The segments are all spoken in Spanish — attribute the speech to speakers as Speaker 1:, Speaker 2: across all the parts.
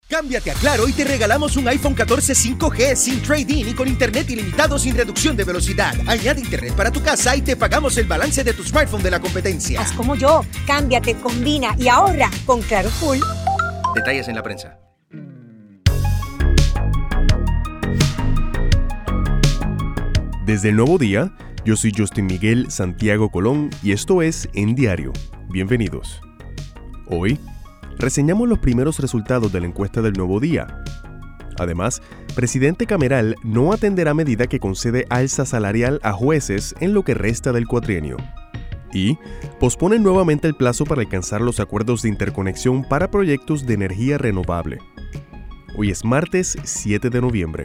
Speaker 1: Cámbiate a Claro y te regalamos un iPhone 14 5G sin trade-in y con internet ilimitado sin reducción de velocidad. Añade internet para tu casa y te pagamos el balance de tu smartphone de la competencia.
Speaker 2: Haz como yo, cámbiate, combina y ahorra con Claro Full.
Speaker 1: Detalles en la prensa.
Speaker 3: Desde el Nuevo Día, yo soy Justin Miguel Santiago Colón y esto es En Diario. Bienvenidos. Hoy reseñamos los primeros resultados de la encuesta del Nuevo Día. Además, presidente Cameral no atenderá medida que concede alza salarial a jueces en lo que resta del cuatrienio. Y posponen nuevamente el plazo para alcanzar los acuerdos de interconexión para proyectos de energía renovable. Hoy es martes 7 de noviembre.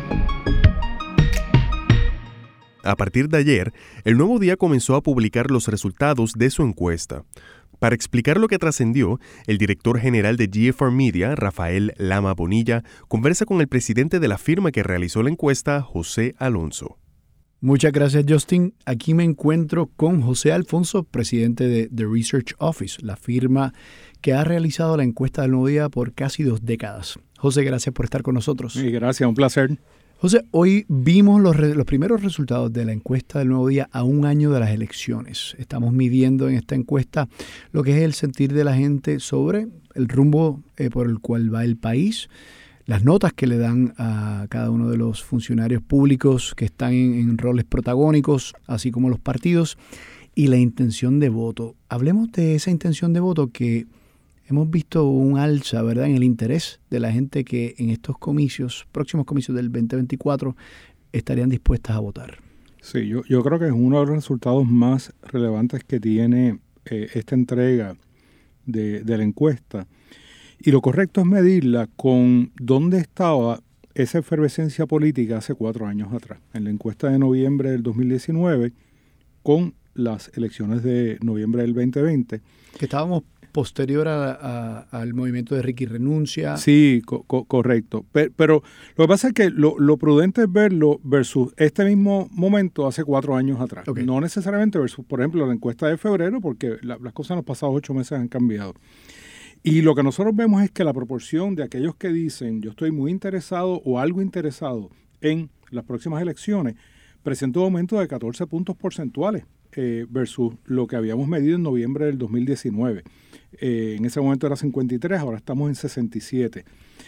Speaker 3: A partir de ayer, el Nuevo Día comenzó a publicar los resultados de su encuesta. Para explicar lo que trascendió, el director general de GFR Media, Rafael Lama Bonilla, conversa con el presidente de la firma que realizó la encuesta, José Alonso.
Speaker 4: Muchas gracias, Justin. Aquí me encuentro con José Alfonso, presidente de The Research Office, la firma que ha realizado la encuesta del Nuevo Día por casi 2 décadas. José, gracias por estar con nosotros.
Speaker 5: Sí, gracias, un placer.
Speaker 4: José, hoy vimos los primeros resultados de la encuesta del Nuevo Día a un año de las elecciones. Estamos midiendo en esta encuesta lo que es el sentir de la gente sobre el rumbo por el cual va el país, las notas que le dan a cada uno de los funcionarios públicos que están en roles protagónicos, así como los partidos, y la intención de voto. Hablemos de esa intención de voto que hemos visto un alza, ¿verdad?, en el interés de la gente que en estos comicios, próximos comicios del 2024, estarían dispuestas a votar.
Speaker 5: Sí, yo creo que es uno de los resultados más relevantes que tiene esta entrega de la encuesta. Y lo correcto es medirla con dónde estaba esa efervescencia política hace 4 años atrás. En la encuesta de noviembre del 2019, con las elecciones de noviembre del 2020.
Speaker 4: Que estábamos posterior al movimiento de Ricky Renuncia.
Speaker 5: Sí, correcto. Pero lo que pasa es que lo prudente es verlo versus este mismo momento hace 4 años atrás. Okay. No necesariamente versus, por ejemplo, la encuesta de febrero, porque las cosas en los pasados 8 meses han cambiado. Y lo que nosotros vemos es que la proporción de aquellos que dicen yo estoy muy interesado o algo interesado en las próximas elecciones presenta un aumento de 14 puntos porcentuales versus lo que habíamos medido en noviembre del 2019. En ese momento era 53, ahora estamos en 67.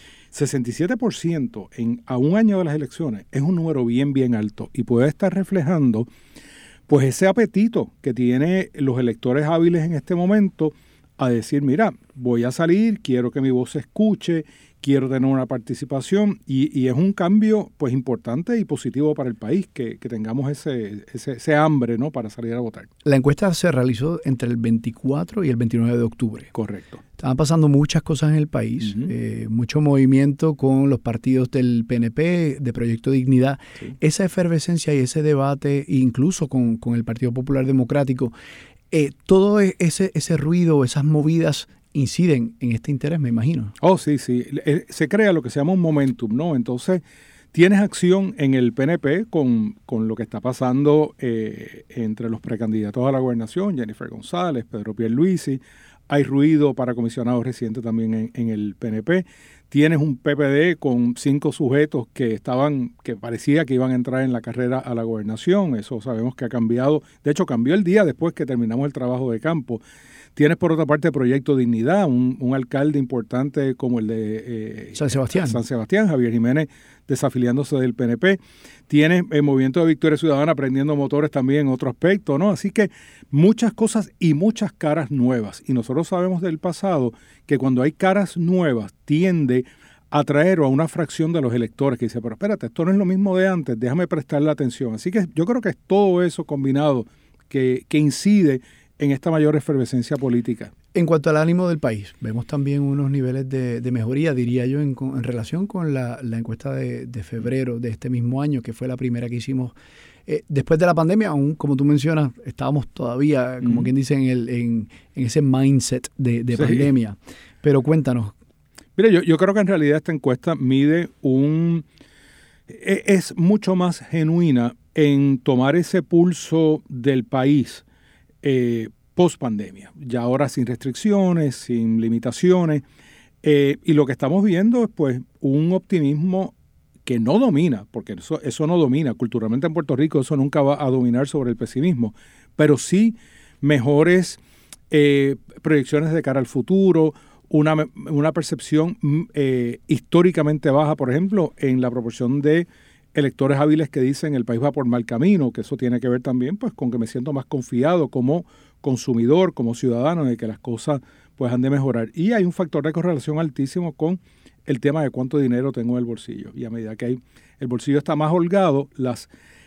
Speaker 5: 67% a un año de las elecciones es un número bien alto y puede estar reflejando pues ese apetito que tienen los electores hábiles en este momento a decir, mira, voy a salir, quiero que mi voz se escuche, quiero tener una participación y es un cambio pues importante y positivo para el país que tengamos ese hambre, ¿no?, para salir a votar.
Speaker 4: La encuesta se realizó entre el 24 y el 29 de octubre.
Speaker 5: Correcto.
Speaker 4: Estaban pasando muchas cosas en el país, mucho movimiento con los partidos del PNP, de Proyecto Dignidad. Sí. Esa efervescencia y ese debate, incluso con el Partido Popular Democrático, todo ese ruido, esas movidas inciden en este interés, me imagino.
Speaker 5: Oh, sí. Se crea lo que se llama un momentum, ¿no? Entonces, tienes acción en el PNP con lo que está pasando entre los precandidatos a la gobernación, Jennifer González, Pedro Pierluisi. Hay ruido para comisionado residente también en el PNP. Tienes un PPD con 5 sujetos que parecía que iban a entrar en la carrera a la gobernación. Eso sabemos que ha cambiado. De hecho, cambió el día después que terminamos el trabajo de campo. Tienes, por otra parte, Proyecto Dignidad, un alcalde importante como el de
Speaker 4: San
Speaker 5: Sebastián, Javier Jiménez, desafiliándose del PNP. Tienes el Movimiento de Victoria Ciudadana prendiendo motores también en otro aspecto, ¿no? Así que muchas cosas y muchas caras nuevas. Y nosotros sabemos del pasado que cuando hay caras nuevas tiende a atraer a una fracción de los electores que dice, pero espérate, esto no es lo mismo de antes, déjame prestarle atención. Así que yo creo que es todo eso combinado que incide en esta mayor efervescencia política.
Speaker 4: En cuanto al ánimo del país, vemos también unos niveles de mejoría, diría yo, en relación con la encuesta de febrero de este mismo año, que fue la primera que hicimos después de la pandemia. Aún, como tú mencionas, estábamos todavía, como quien dice, en ese mindset de sí, pandemia. Pero cuéntanos.
Speaker 5: Mira, yo creo que en realidad esta encuesta mide es mucho más genuina en tomar ese pulso del país post pandemia, ya ahora sin restricciones, sin limitaciones, Y lo que estamos viendo es pues un optimismo que no domina, porque eso no domina. Culturalmente en Puerto Rico eso nunca va a dominar sobre el pesimismo, pero sí mejores proyecciones de cara al futuro, una percepción históricamente baja, por ejemplo, en la proporción de electores hábiles que dicen el país va por mal camino, que eso tiene que ver también pues con que me siento más confiado como consumidor, como ciudadano, de que las cosas pues han de mejorar. Y hay un factor de correlación altísimo con el tema de cuánto dinero tengo en el bolsillo. Y a medida que el bolsillo está más holgado, las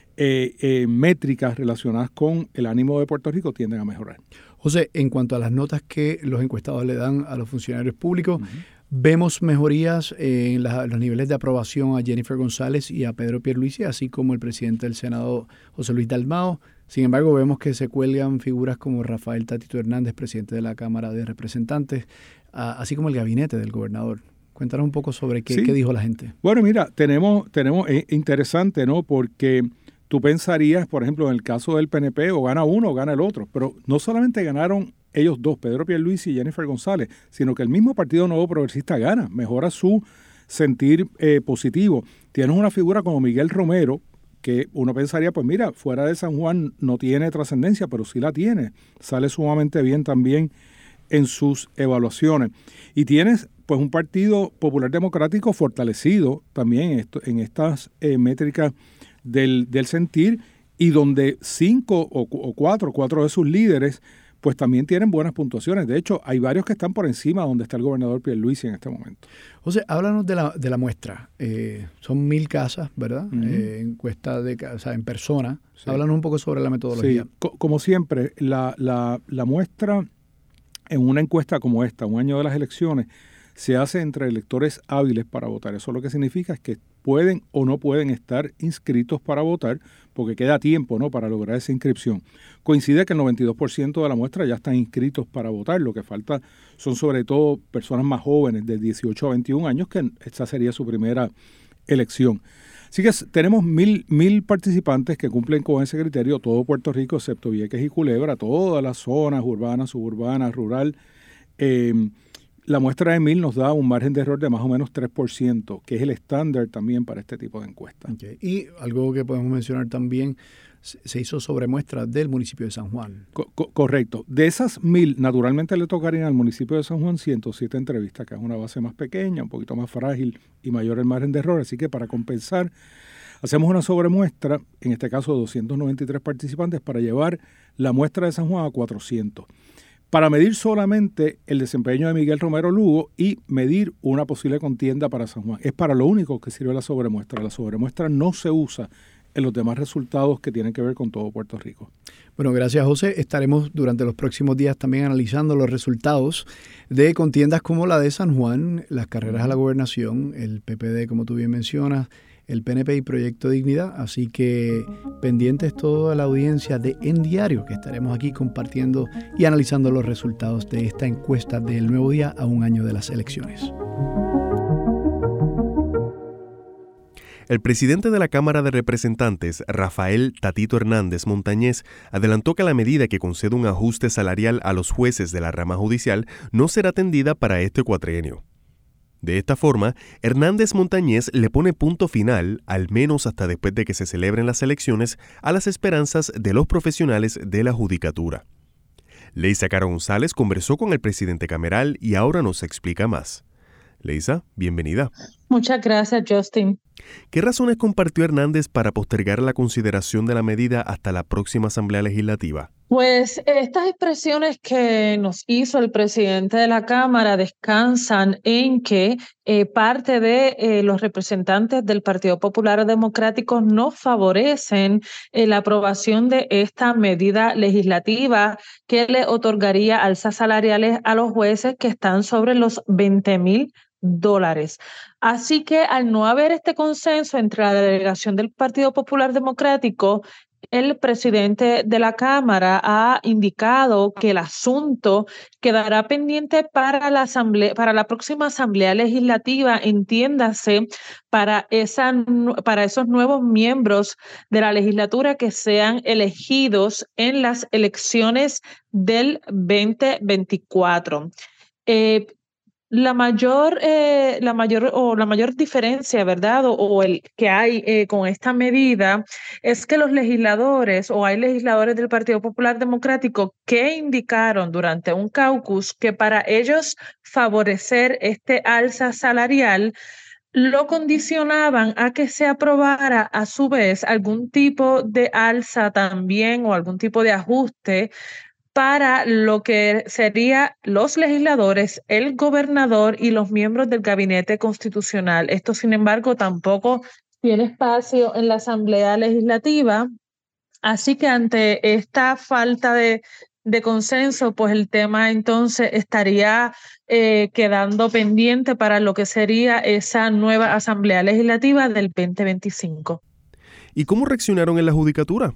Speaker 5: métricas relacionadas con el ánimo de Puerto Rico tienden a mejorar.
Speaker 4: José, en cuanto a las notas que los encuestados le dan a los funcionarios públicos, vemos mejorías en los niveles de aprobación a Jennifer González y a Pedro Pierluisi, así como el presidente del Senado, José Luis Dalmau. Sin embargo, vemos que se cuelgan figuras como Rafael Tatito Hernández, presidente de la Cámara de Representantes, así como el gabinete del gobernador. Cuéntanos un poco sobre qué dijo la gente.
Speaker 5: Bueno, mira, tenemos interesante, ¿no? Porque tú pensarías, por ejemplo, en el caso del PNP, o gana uno o gana el otro, pero no solamente ganaron ellos dos, Pedro Pierluisi y Jennifer González, sino que el mismo Partido Nuevo Progresista gana, mejora su sentir positivo. Tienes una figura como Miguel Romero, que uno pensaría, pues mira, fuera de San Juan no tiene trascendencia, pero sí la tiene. Sale sumamente bien también en sus evaluaciones. Y tienes pues un Partido Popular Democrático fortalecido también en estas métricas del sentir, y donde cuatro de sus líderes pues también tienen buenas puntuaciones. De hecho, hay varios que están por encima donde está el gobernador Pierluisi en este momento.
Speaker 4: José, háblanos de la muestra. Son 1,000 casas, ¿verdad? Encuesta en persona. Sí. Háblanos un poco sobre la metodología.
Speaker 5: Sí, como siempre, la muestra en una encuesta como esta, un año de las elecciones, se hace entre electores hábiles para votar. Eso lo que significa es que pueden o no pueden estar inscritos para votar, porque queda tiempo, ¿no?, para lograr esa inscripción. Coincide que el 92% de la muestra ya están inscritos para votar. Lo que falta son sobre todo personas más jóvenes, de 18 a 21 años, que esta sería su primera elección. Así que tenemos 1,000 participantes que cumplen con ese criterio, todo Puerto Rico, excepto Vieques y Culebra, todas las zonas urbanas, suburbanas, rural. La muestra de 1,000 nos da un margen de error de más o menos 3%, que es el estándar también para este tipo de encuestas.
Speaker 4: Okay. Y algo que podemos mencionar también, se hizo sobre muestra del municipio de San Juan.
Speaker 5: Correcto. De esas 1,000, naturalmente le tocarían al municipio de San Juan 107 entrevistas, que es una base más pequeña, un poquito más frágil y mayor el margen de error. Así que para compensar, hacemos una sobremuestra, en este caso de 293 participantes, para llevar la muestra de San Juan a 400. Para medir solamente el desempeño de Miguel Romero Lugo y medir una posible contienda para San Juan. Es para lo único que sirve la sobremuestra. La sobremuestra no se usa en los demás resultados que tienen que ver con todo Puerto Rico.
Speaker 4: Bueno, gracias, José. Estaremos durante los próximos días también analizando los resultados de contiendas como la de San Juan, las carreras a la gobernación, el PPD, como tú bien mencionas, el PNP y Proyecto Dignidad. Así que pendientes toda la audiencia de En Diario, que estaremos aquí compartiendo y analizando los resultados de esta encuesta del Nuevo Día a un año de las elecciones.
Speaker 3: El presidente de la Cámara de Representantes, Rafael Tatito Hernández Montañez, adelantó que la medida que concede un ajuste salarial a los jueces de la rama judicial no será atendida para este cuatrienio. De esta forma, Hernández Montañez le pone punto final, al menos hasta después de que se celebren las elecciones, a las esperanzas de los profesionales de la judicatura. Leisa Caro González conversó con el presidente cameral y ahora nos explica más. Leisa, bienvenida.
Speaker 6: Muchas gracias, Justin.
Speaker 3: ¿Qué razones compartió Hernández para postergar la consideración de la medida hasta la próxima Asamblea Legislativa?
Speaker 6: Pues estas expresiones que nos hizo el presidente de la Cámara descansan en que parte de los representantes del Partido Popular Democrático no favorecen la aprobación de esta medida legislativa que le otorgaría alzas salariales a los jueces que están sobre los $20,000. Así que al no haber este consenso entre la delegación del Partido Popular Democrático, el presidente de la Cámara ha indicado que el asunto quedará pendiente para la próxima Asamblea Legislativa, entiéndase, para esos nuevos miembros de la legislatura que sean elegidos en las elecciones del 2024. la mayor diferencia, ¿verdad? O el que hay con esta medida es que los legisladores, o hay legisladores del Partido Popular Democrático que indicaron durante un caucus que para ellos favorecer este alza salarial lo condicionaban a que se aprobara a su vez algún tipo de alza también o algún tipo de ajuste para lo que serían los legisladores, el gobernador y los miembros del gabinete constitucional. Esto, sin embargo, tampoco tiene espacio en la Asamblea Legislativa. Así que ante esta falta de consenso, pues el tema entonces estaría quedando pendiente para lo que sería esa nueva Asamblea Legislativa del 2025.
Speaker 3: ¿Y cómo reaccionaron en la judicatura?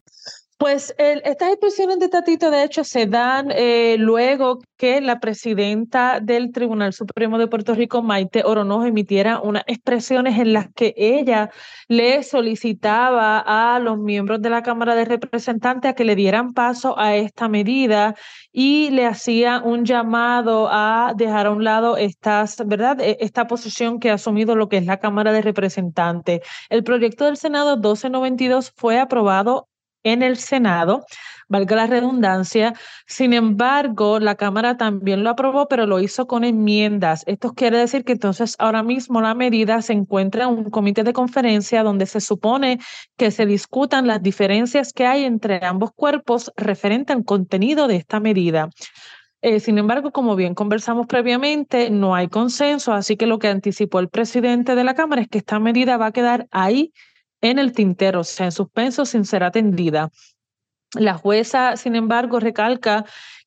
Speaker 6: Pues estas expresiones de Tatito, de hecho, se dan luego que la presidenta del Tribunal Supremo de Puerto Rico, Maite Oronoz, emitiera unas expresiones en las que ella le solicitaba a los miembros de la Cámara de Representantes a que le dieran paso a esta medida y le hacía un llamado a dejar a un lado esta posición que ha asumido lo que es la Cámara de Representantes. El proyecto del Senado 1292 fue aprobado en el Senado, valga la redundancia. Sin embargo, la Cámara también lo aprobó, pero lo hizo con enmiendas. Esto quiere decir que entonces ahora mismo la medida se encuentra en un comité de conferencia donde se supone que se discutan las diferencias que hay entre ambos cuerpos referente al contenido de esta medida. Sin embargo, como bien conversamos previamente, no hay consenso, así que lo que anticipó el presidente de la Cámara es que esta medida va a quedar ahí en el tintero, o sea, en suspenso, sin ser atendida. La jueza, sin embargo, recalca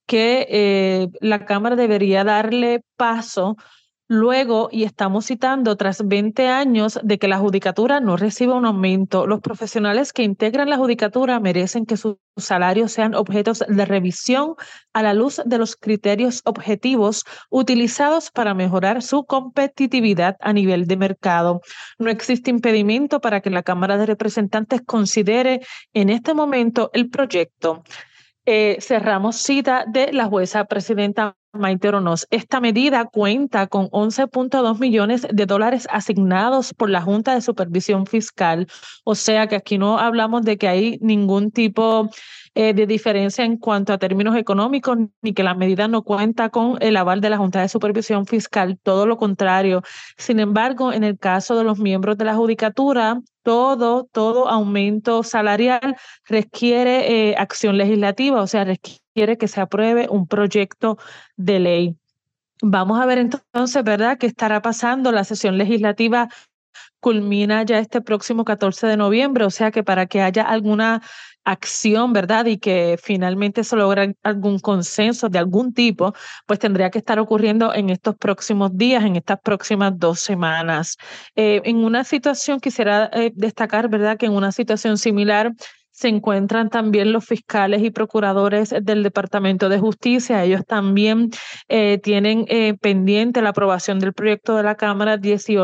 Speaker 6: que la Cámara debería darle paso luego, y estamos citando, tras 20 años de que la judicatura no reciba un aumento. Los profesionales que integran la judicatura merecen que sus salarios sean objetos de revisión a la luz de los criterios objetivos utilizados para mejorar su competitividad a nivel de mercado. No existe impedimento para que la Cámara de Representantes considere en este momento el proyecto. Cerramos cita de la jueza presidenta Maite Oronoz. Esta medida cuenta con $11.2 millones asignados por la Junta de Supervisión Fiscal. O sea que aquí no hablamos de que hay ningún tipo de diferencia en cuanto a términos económicos, ni que la medida no cuenta con el aval de la Junta de Supervisión Fiscal, todo lo contrario. Sin embargo, en el caso de los miembros de la judicatura, todo aumento salarial requiere acción legislativa, o sea, requiere que se apruebe un proyecto de ley. Vamos a ver entonces, ¿verdad?, qué estará pasando. La sesión legislativa culmina ya este próximo 14 de noviembre, o sea que para que haya alguna acción, ¿verdad?, y que finalmente se logre algún consenso de algún tipo, pues tendría que estar ocurriendo en estos próximos días, en estas próximas 2 semanas. En una situación, quisiera destacar, ¿verdad?, que en una situación similar se encuentran también los fiscales y procuradores del Departamento de Justicia. Ellos también tienen pendiente la aprobación del proyecto de la Cámara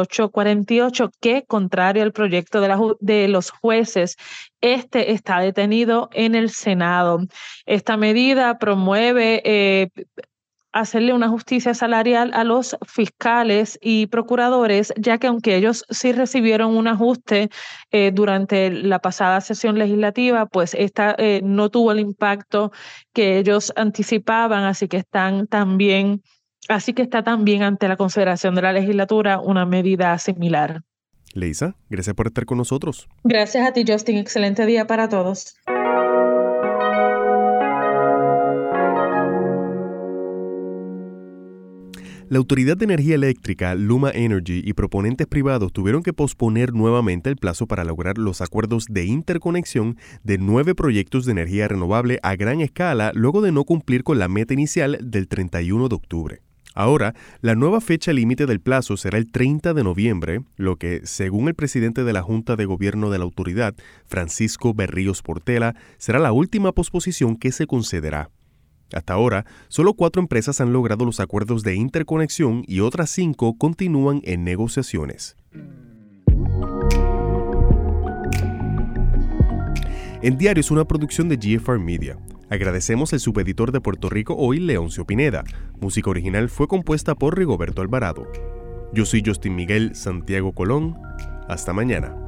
Speaker 6: 1848, que, contrario al proyecto de los jueces, está detenido en el Senado. Esta medida promueve hacerle una justicia salarial a los fiscales y procuradores, ya que aunque ellos sí recibieron un ajuste durante la pasada sesión legislativa, pues esta no tuvo el impacto que ellos anticipaban, así que está también ante la consideración de la legislatura una medida similar.
Speaker 3: Leisa, gracias por estar con nosotros.
Speaker 6: Gracias a ti, Justin. Excelente día para todos.
Speaker 3: La Autoridad de Energía Eléctrica, Luma Energy, y proponentes privados tuvieron que posponer nuevamente el plazo para lograr los acuerdos de interconexión de 9 proyectos de energía renovable a gran escala luego de no cumplir con la meta inicial del 31 de octubre. Ahora, la nueva fecha límite del plazo será el 30 de noviembre, lo que, según el presidente de la Junta de Gobierno de la autoridad, Francisco Berríos Portela, será la última posposición que se concederá. Hasta ahora, solo 4 empresas han logrado los acuerdos de interconexión y otras 5 continúan en negociaciones. En Diario es una producción de GFR Media. Agradecemos al subeditor de Puerto Rico Hoy, Leoncio Pineda. Música original fue compuesta por Rigoberto Alvarado. Yo soy Justin Miguel Santiago Colón. Hasta mañana.